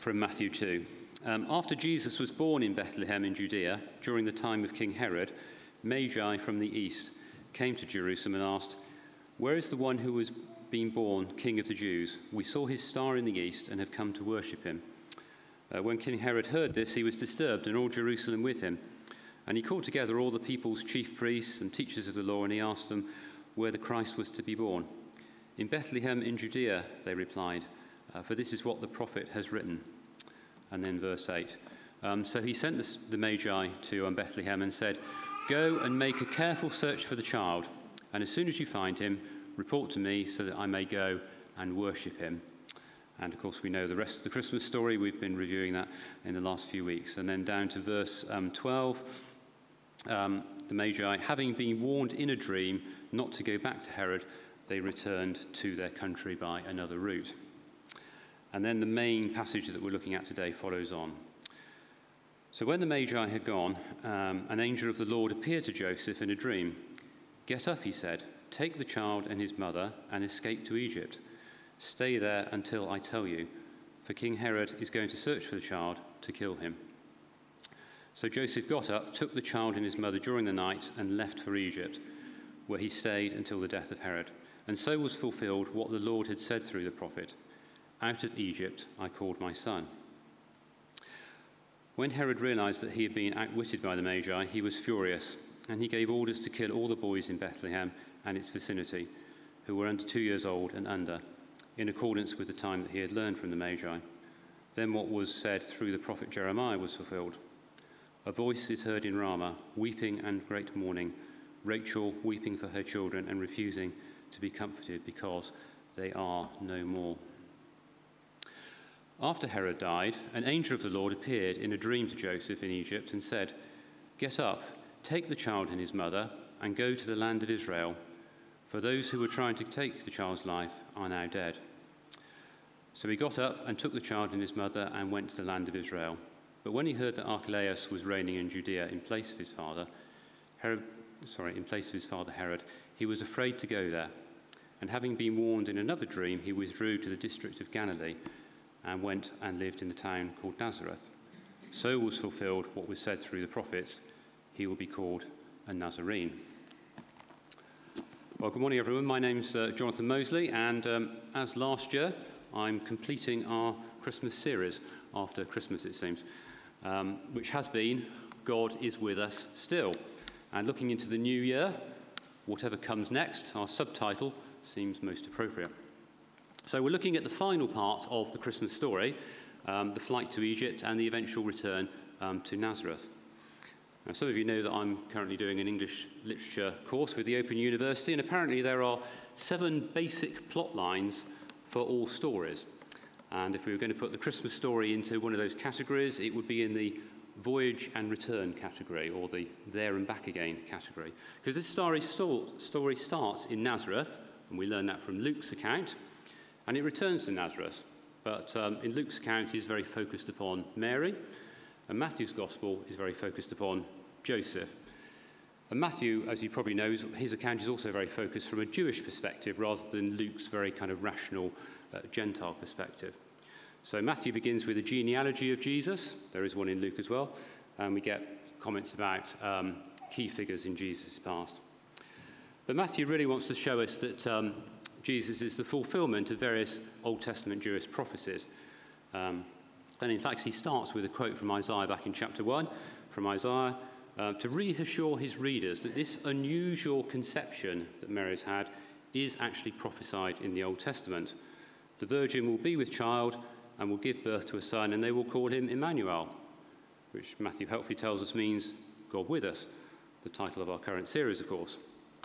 from Matthew 2. After Jesus was born in Bethlehem in Judea, during the time of King Herod, Magi from the east came to Jerusalem and asked, "Where is the one who was being born King of the Jews? We saw his star in the east and have come to worship him." When King Herod heard this, he was disturbed, and all Jerusalem with him. And he called together all the people's chief priests and teachers of the law, and he asked them where the Christ was to be born. "In Bethlehem in Judea," they replied, "for this is what the prophet has written." And then verse 8. So he sent the Magi to Bethlehem and said, "Go and make a careful search for the child, and as soon as you find him, report to me so that I may go and worship him." And of course, we know the rest of the Christmas story. We've been reviewing that in the last few weeks. And then down to verse 12, the Magi, having been warned in a dream not to go back to Herod, they returned to their country by another route. And then the main passage that we're looking at today follows on. So when the Magi had gone, an angel of the Lord appeared to Joseph in a dream. "Get up," he said, "take the child and his mother and escape to Egypt. Stay there until I tell you, for King Herod is going to search for the child to kill him." So Joseph got up, took the child and his mother during the night, and left for Egypt, where he stayed until the death of Herod. And so was fulfilled what the Lord had said through the prophet, "Out of Egypt I called my son." When Herod realized that he had been outwitted by the Magi, he was furious, and he gave orders to kill all the boys in Bethlehem and its vicinity, who were under 2 years old and under, in accordance with the time that he had learned from the Magi. Then what was said through the prophet Jeremiah was fulfilled. "A voice is heard in Ramah, weeping and great mourning, Rachel weeping for her children and refusing to be comforted because they are no more." After Herod died, an angel of the Lord appeared in a dream to Joseph in Egypt and said, "Get up, take the child and his mother, and go to the land of Israel, for those who were trying to take the child's life are now dead." So he got up and took the child and his mother and went to the land of Israel. But when he heard that Archelaus was reigning in Judea in place of his father Herod, he was afraid to go there. And having been warned in another dream, he withdrew to the district of Galilee and went and lived in the town called Nazareth. So was fulfilled what was said through the prophets, "He will be called a Nazarene." Well, good morning, everyone. My name's Jonathan Mosley, and as last year, I'm completing our Christmas series, after Christmas it seems, which has been God is with us still. And looking into the new year, whatever comes next, our subtitle seems most appropriate. So we're looking at the final part of the Christmas story, the flight to Egypt and the eventual return to Nazareth. Now, some of you know that I'm currently doing an English literature course with the Open University, and apparently there are 7 basic plot lines for all stories. And if we were going to put the Christmas story into one of those categories, it would be in the voyage and return category, or the there and back again category. Because this story starts in Nazareth, and we learn that from Luke's account, and it returns to Nazareth. But in Luke's account, he's very focused upon Mary, and Matthew's gospel is very focused upon Joseph. And Matthew, as you probably know, his account is also very focused from a Jewish perspective rather than Luke's very kind of rational Gentile perspective. So Matthew begins with a genealogy of Jesus. There is one in Luke as well. And we get comments about key figures in Jesus' past. But Matthew really wants to show us that Jesus is the fulfillment of various Old Testament Jewish prophecies. And in fact, he starts with a quote from Isaiah back in chapter 1, from Isaiah, to reassure his readers that this unusual conception that Mary's had is actually prophesied in the Old Testament. The virgin will be with child and will give birth to a son, and they will call him Emmanuel, which Matthew helpfully tells us means God with us, the title of our current series, of course.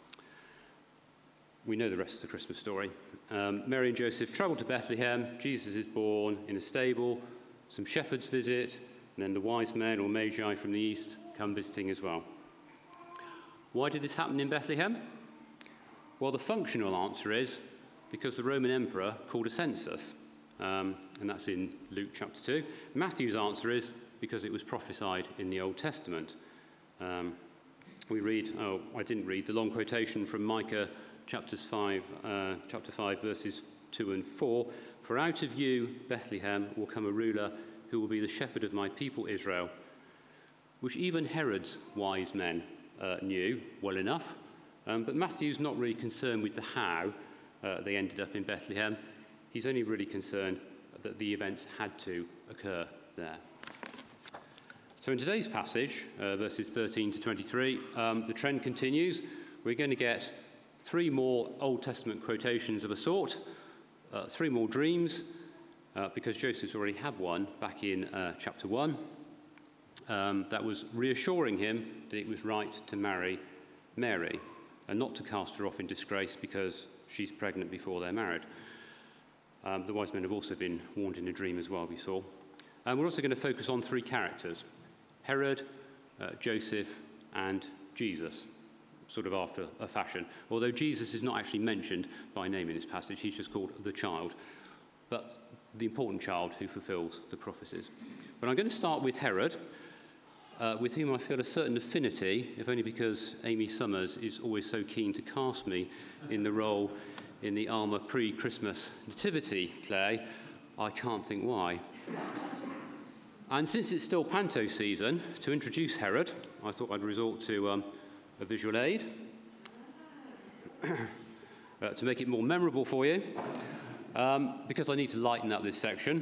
We know the rest of the Christmas story. Mary and Joseph travel to Bethlehem. Jesus is born in a stable. Some shepherds visit, and then the wise men or magi from the east come visiting as well. Why did this happen in Bethlehem? Well, the functional answer is because the Roman emperor called a census, and that's in Luke chapter 2. Matthew's answer is because it was prophesied in the Old Testament. We read, I didn't read the long quotation from Micah chapter 5, verses 2 and 4. For out of you, Bethlehem, will come a ruler who will be the shepherd of my people Israel," which even Herod's wise men knew well enough. But Matthew's not really concerned with the how they ended up in Bethlehem. He's only really concerned that the events had to occur there. So in today's passage, verses 13 to 23, the trend continues. We're going to get 3 more Old Testament quotations of a sort, 3 more dreams, because Joseph's already had one back in chapter 1. That was reassuring him that it was right to marry Mary and not to cast her off in disgrace because she's pregnant before they're married. The wise men have also been warned in a dream as well, we saw. And we're also going to focus on 3 characters: Herod, Joseph, and Jesus, sort of after a fashion. Although Jesus is not actually mentioned by name in this passage, he's just called the child, but the important child who fulfills the prophecies. But I'm going to start with Herod, with whom I feel a certain affinity, if only because Amy Summers is always so keen to cast me in the role in the Alma pre-Christmas nativity play. I can't think why. And since it's still Panto season, to introduce Herod, I thought I'd resort to a visual aid to make it more memorable for you, because I need to lighten up this section.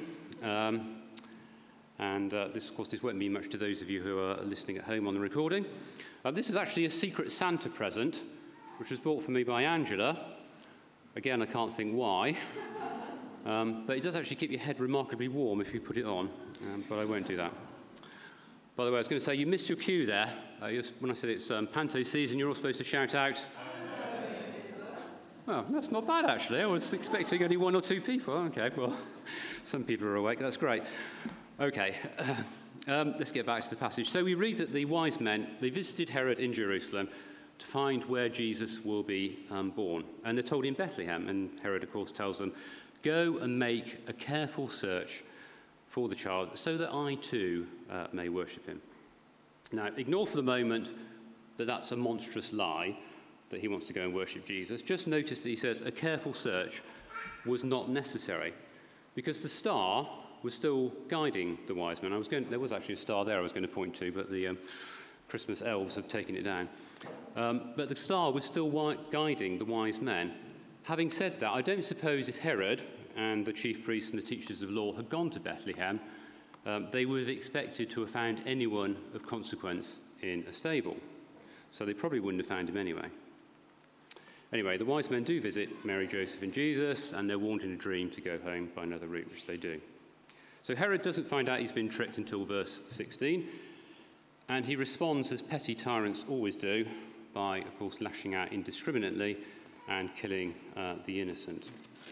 This, of course, this won't mean much to those of you who are listening at home on the recording. This is actually a Secret Santa present, which was bought for me by Angela. Again, I can't think why. But it does actually keep your head remarkably warm if you put it on, but I won't do that. By the way, I was going to say, you missed your cue there. When I said it's Panto season, you're all supposed to shout out. Well, that's not bad, actually. I was expecting only 1 or 2 people. Okay, well, some people are awake. That's great. Okay, let's get back to the passage. So we read that the wise men, they visited Herod in Jerusalem to find where Jesus will be born. And they're told in Bethlehem, and Herod, of course, tells them, "Go and make a careful search for the child so that I too may worship him." Now, ignore for the moment that that's a monstrous lie, that he wants to go and worship Jesus. Just notice that he says a careful search was not necessary, because the star was still guiding the wise men. There was actually a star there I was going to point to, but the Christmas elves have taken it down. But the star was still guiding the wise men. Having said that, I don't suppose if Herod and the chief priests and the teachers of law had gone to Bethlehem, they would have expected to have found anyone of consequence in a stable. So they probably wouldn't have found him anyway. Anyway, the wise men do visit Mary, Joseph, and Jesus, and they're warned in a dream to go home by another route, which they do. So Herod doesn't find out he's been tricked until verse 16, and he responds as petty tyrants always do, by, of course, lashing out indiscriminately and killing the innocent.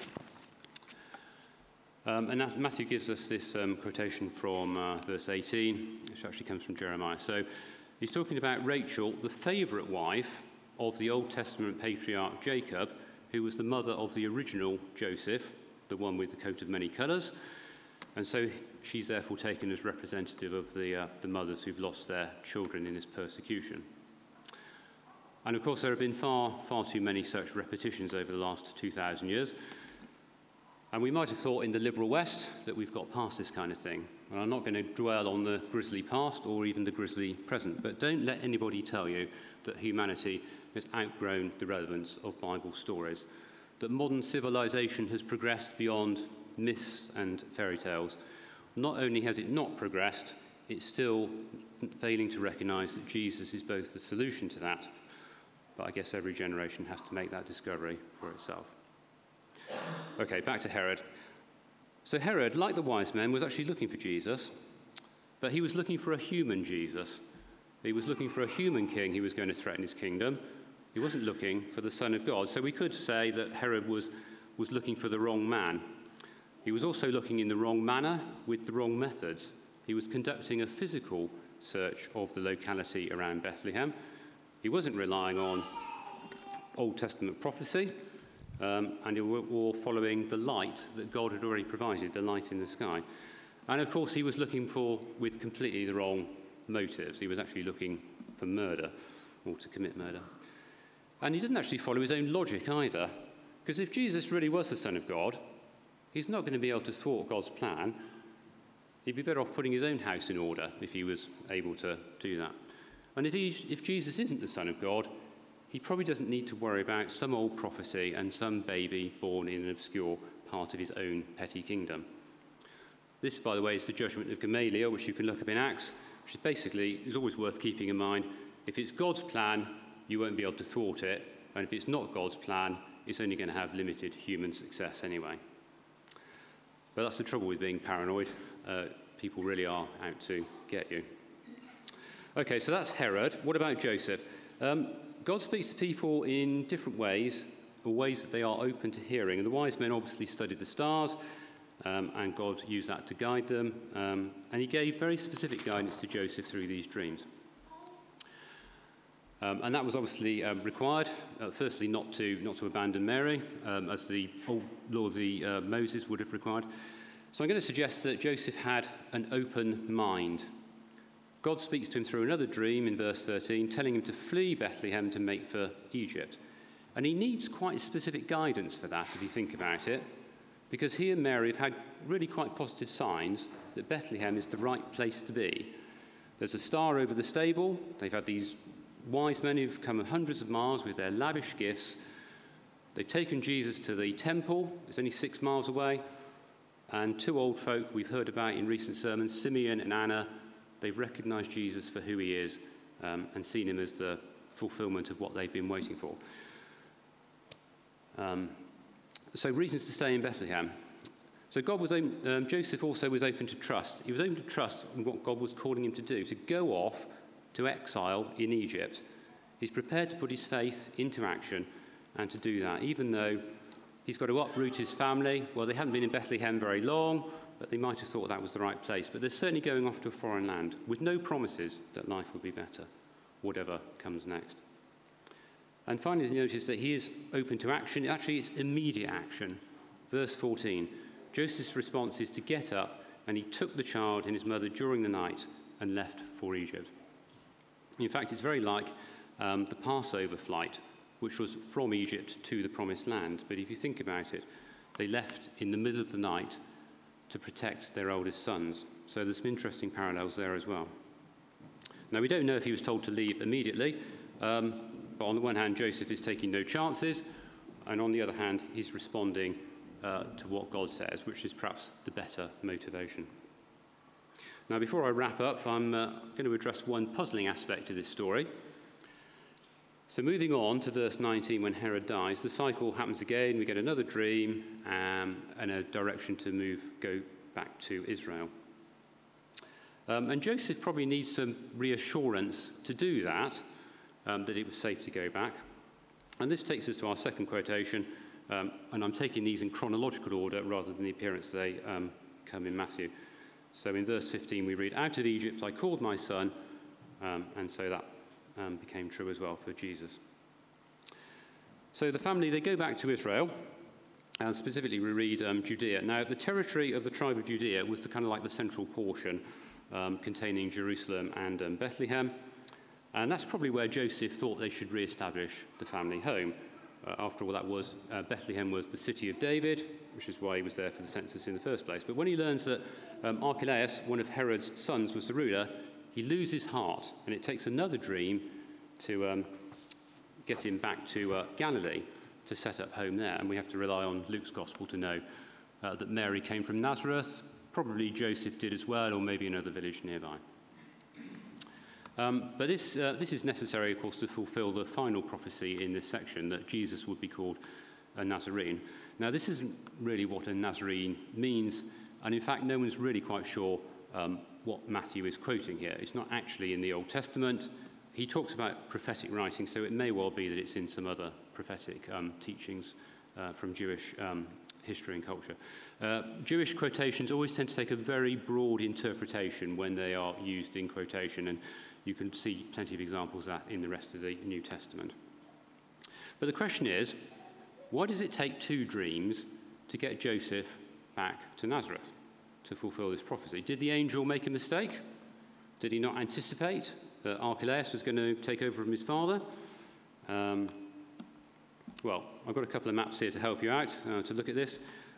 And Matthew gives us this quotation from verse 18, which actually comes from Jeremiah. So he's talking about Rachel, the favourite wife of the Old Testament patriarch Jacob, who was the mother of the original Joseph, the one with the coat of many colours. And so she's therefore taken as representative of the mothers who've lost their children in this persecution. And of course, there have been far too many such repetitions over the last 2,000 years. And we might have thought in the liberal West that we've got past this kind of thing. And I'm not going to dwell on the grisly past or even the grisly present, but don't let anybody tell you that humanity has outgrown the relevance of Bible stories, that modern civilization has progressed beyond myths and fairy tales. Not only has it not progressed, it's still failing to recognise that Jesus is both the solution to that. But I guess every generation has to make that discovery for itself. Okay, back to Herod. So Herod, like the wise men, was actually looking for Jesus, but he was looking for a human Jesus. He was looking for a human king who was going to threaten his kingdom. He wasn't looking for the Son of God. So we could say that Herod was looking for the wrong man. He was also looking in the wrong manner with the wrong methods. He was conducting a physical search of the locality around Bethlehem. He wasn't relying on Old Testament prophecy, and he was following the light that God had already provided, the light in the sky. And of course, he was looking with completely the wrong motives. He was actually looking for murder, or to commit murder. And he didn't actually follow his own logic either, because if Jesus really was the Son of God, he's not going to be able to thwart God's plan. He'd be better off putting his own house in order if he was able to do that. And if Jesus isn't the Son of God, he probably doesn't need to worry about some old prophecy and some baby born in an obscure part of his own petty kingdom. This, by the way, is the judgment of Gamaliel, which you can look up in Acts, which is always worth keeping in mind. If it's God's plan, you won't be able to thwart it. And if it's not God's plan, it's only going to have limited human success anyway. But that's the trouble with being paranoid. People really are out to get you. Okay, so that's Herod. What about Joseph? God speaks to people in different ways, or ways that they are open to hearing. And the wise men obviously studied the stars, and God used that to guide them. And he gave very specific guidance to Joseph through these dreams. And that was obviously required, firstly, not to abandon Mary, as the old law of Moses would have required. So I'm going to suggest that Joseph had an open mind. God speaks to him through another dream in verse 13, telling him to flee Bethlehem to make for Egypt. And he needs quite specific guidance for that, if you think about it, because he and Mary have had really quite positive signs that Bethlehem is the right place to be. There's a star over the stable. They've had these wise men who've come hundreds of miles with their lavish gifts. They've taken Jesus to the temple. It's only 6 miles away. And 2 old folk we've heard about in recent sermons, Simeon and Anna, they've recognized Jesus for who he is and seen him as the fulfillment of what they've been waiting for. So reasons to stay in Bethlehem. So Joseph also was open to trust. He was open to trust in what God was calling him to do, to go off to exile in Egypt. He's prepared to put his faith into action and to do that, even though he's got to uproot his family. Well, they haven't been in Bethlehem very long, but they might have thought that was the right place. But they're certainly going off to a foreign land with no promises that life will be better, whatever comes next. And finally, notice that he is open to action. Actually, it's immediate action. Verse 14, Joseph's response is to get up, and he took the child and his mother during the night and left for Egypt. In fact, it's very like the Passover flight, which was from Egypt to the Promised Land. But if you think about it, they left in the middle of the night to protect their oldest sons. So there's some interesting parallels there as well. Now, we don't know if he was told to leave immediately, but on the one hand, Joseph is taking no chances, and on the other hand, he's responding to what God says, which is perhaps the better motivation. Now, before I wrap up, I'm going to address one puzzling aspect of this story. So moving on to verse 19, when Herod dies, the cycle happens again. We get another dream and a direction to go back to Israel. And Joseph probably needs some reassurance to do that, that it was safe to go back. And this takes us to our second quotation, and I'm taking these in chronological order rather than the appearance they come in Matthew. So in verse 15 we read, "Out of Egypt I called my son," and so that became true as well for Jesus. So the family, they go back to Israel, and specifically we read Judea. Now, the territory of the tribe of Judea was the kind of like the central portion containing Jerusalem and Bethlehem, and that's probably where Joseph thought they should re-establish the family home. After all, Bethlehem was the city of David, which is why he was there for the census in the first place. But when he learns that Archelaus, one of Herod's sons, was the ruler, he loses heart, and it takes another dream to get him back to Galilee to set up home there. And we have to rely on Luke's gospel to know that Mary came from Nazareth. Probably Joseph did as well, or maybe another village nearby. But this is necessary, of course, to fulfill the final prophecy in this section, that Jesus would be called a Nazarene. Now, this isn't really what a Nazarene means, and in fact, no one's really quite sure what Matthew is quoting here. It's not actually in the Old Testament. He talks about prophetic writing, so it may well be that it's in some other prophetic teachings from Jewish history and culture. Jewish quotations always tend to take a very broad interpretation when they are used in quotation, and you can see plenty of examples of that in the rest of the New Testament. But the question is, why does it take 2 dreams to get Joseph back to Nazareth to fulfill this prophecy? Did the angel make a mistake? Did he not anticipate that Archelaus was going to take over from his father? Well, I've got a couple of maps here to help you out to look at this.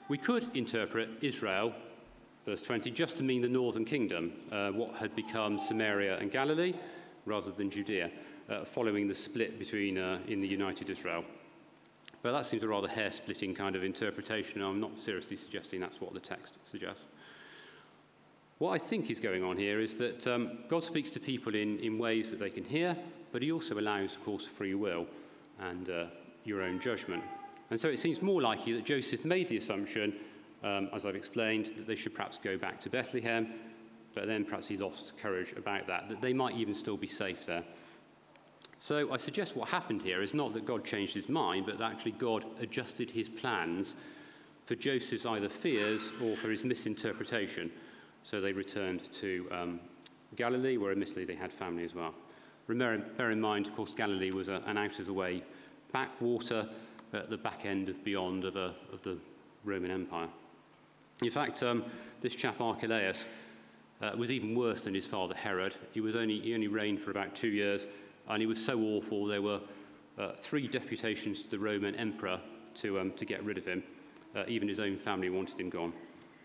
We could interpret Israel, verse 20, just to mean the northern kingdom, what had become Samaria and Galilee, rather than Judea, following the split between in the united Israel. But that seems a rather hair-splitting kind of interpretation, and I'm not seriously suggesting that's what the text suggests. What I think is going on here is that God speaks to people in ways that they can hear, but he also allows, of course, free will and your own judgment. And so it seems more likely that Joseph made the assumption, as I've explained, that they should perhaps go back to Bethlehem, but then perhaps he lost courage about that they might even still be safe there. So I suggest what happened here is not that God changed his mind, but that actually God adjusted his plans for Joseph's either fears or for his misinterpretation. So they returned to Galilee, where admittedly they had family as well. Bear in mind, of course, Galilee was an out-of-the-way backwater at the back end of beyond of the Roman Empire. In fact, this chap Archelaus was even worse than his father Herod. He only reigned for about 2 years, and he was so awful there were 3 deputations to the Roman emperor to get rid of him. Even his own family wanted him gone.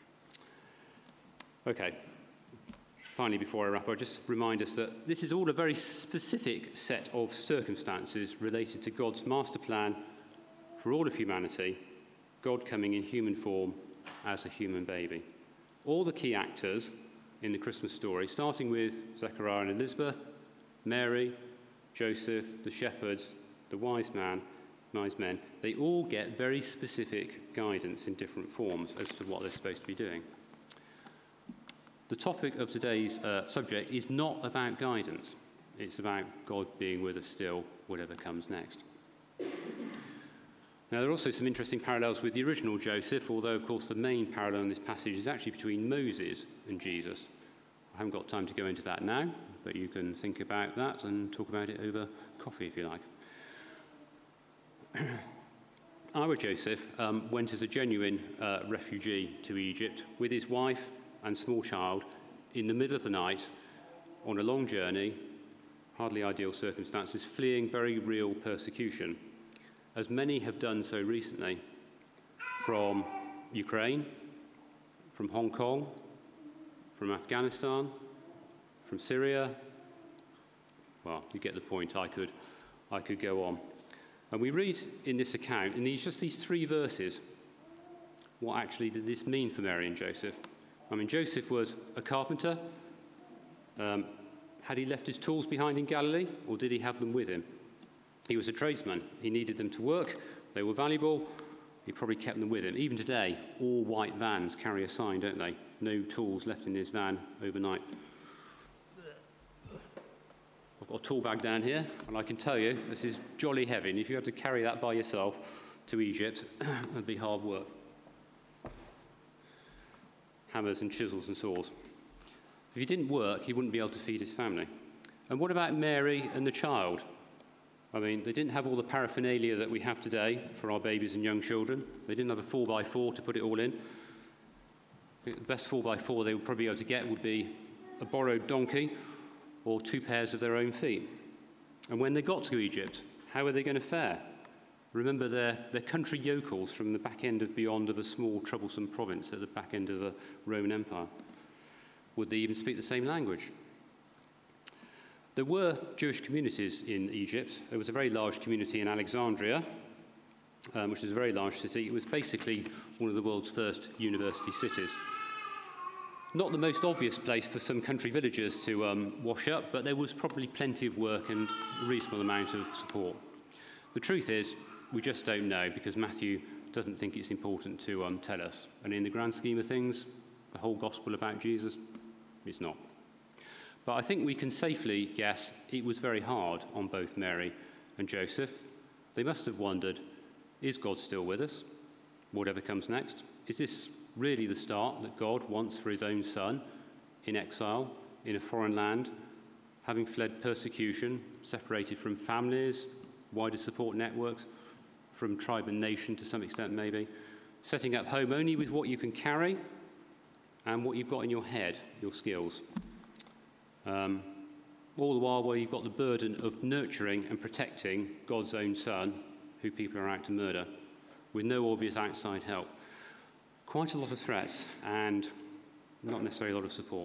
Okay. Finally, before I wrap up, I'll just remind us that this is all a very specific set of circumstances related to God's master plan for all of humanity, God coming in human form as a human baby. All the key actors in the Christmas story, starting with Zechariah and Elizabeth, Mary, Joseph, the shepherds, the wise men, they all get very specific guidance in different forms as to what they're supposed to be doing. The topic of today's subject is not about guidance. It's about God being with us still, whatever comes next. Now, there are also some interesting parallels with the original Joseph, although, of course, the main parallel in this passage is actually between Moses and Jesus. I haven't got time to go into that now, but you can think about that and talk about it over coffee if you like. Our Joseph went as a genuine refugee to Egypt with his wife and small child in the middle of the night on a long journey, hardly ideal circumstances, fleeing very real persecution, as many have done so recently, from Ukraine, from Hong Kong, from Afghanistan, from Syria. Well, you get the point. I could go on. And we read in this account, in these 3 verses, what actually did this mean for Mary and Joseph? I mean, Joseph was a carpenter. Had he left his tools behind in Galilee, or did he have them with him? He was a tradesman. He needed them to work. They were valuable. He probably kept them with him. Even today, all white vans carry a sign, don't they? No tools left in this van overnight. I've got a tool bag down here, and I can tell you, this is jolly heavy. And if you had to carry that by yourself to Egypt, it'd be hard work. Hammers and chisels and saws. If he didn't work, he wouldn't be able to feed his family. And what about Mary and the child? I mean, they didn't have all the paraphernalia that we have today for our babies and young children. They didn't have a 4x4 to put it all in. The best 4x4 they would probably be able to get would be a borrowed donkey or 2 pairs of their own feet. And when they got to Egypt, how were they going to fare? Remember, they're country yokels from the back end of beyond of a small, troublesome province at the back end of the Roman Empire. Would they even speak the same language? There were Jewish communities in Egypt. There was a very large community in Alexandria, which is a very large city. It was basically one of the world's first university cities. Not the most obvious place for some country villagers to wash up, but there was probably plenty of work and a reasonable amount of support. The truth is, we just don't know, because Matthew doesn't think it's important to tell us. And in the grand scheme of things, the whole gospel about Jesus is not. But I think we can safely guess it was very hard on both Mary and Joseph. They must have wondered, is God still with us? Whatever comes next? Is this really the start that God wants for his own son in exile, in a foreign land, having fled persecution, separated from families, wider support networks, from tribe and nation to some extent maybe, setting up home only with what you can carry and what you've got in your head, your skills. All the while you've got the burden of nurturing and protecting God's own son, who people are out to murder, with no obvious outside help. Quite a lot of threats and not necessarily a lot of support.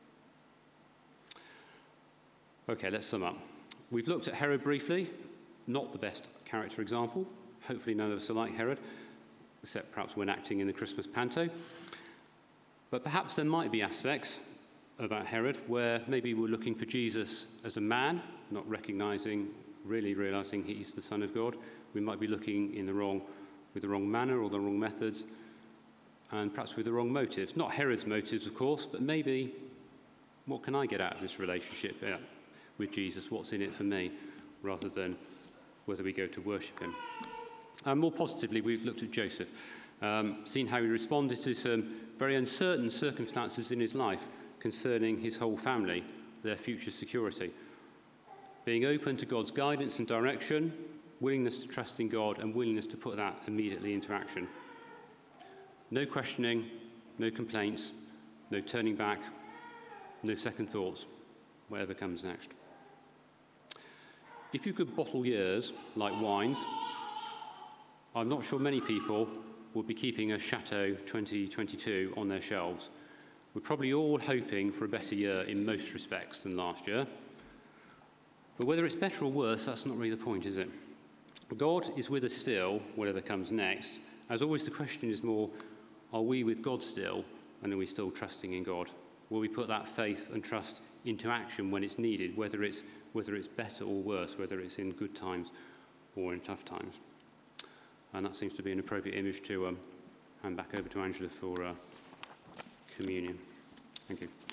Okay, let's sum up. We've looked at Herod briefly, not the best character example. Hopefully none of us are like Herod, except perhaps when acting in the Christmas panto. But perhaps there might be aspects about Herod where maybe we're looking for Jesus as a man, not really realizing he's the Son of God. We might be looking with the wrong manner or the wrong methods, and perhaps with the wrong motives. Not Herod's motives, of course, but maybe what can I get out of this relationship with Jesus? What's in it for me, rather than whether we go to worship him. More positively, we've looked at Joseph, seen how he responded to some very uncertain circumstances in his life concerning his whole family, their future security. Being open to God's guidance and direction, willingness to trust in God, and willingness to put that immediately into action. No questioning, no complaints, no turning back, no second thoughts, whatever comes next. If you could bottle years like wines, I'm not sure many people would be keeping a Chateau 2022 on their shelves. We're probably all hoping for a better year in most respects than last year. But whether it's better or worse, that's not really the point, is it? God is with us still, whatever comes next. As always, the question is more, are we with God still, and are we still trusting in God? Will we put that faith and trust into action when it's needed, whether it's better or worse, whether it's in good times or in tough times? And that seems to be an appropriate image to hand back over to Angela for communion. Thank you.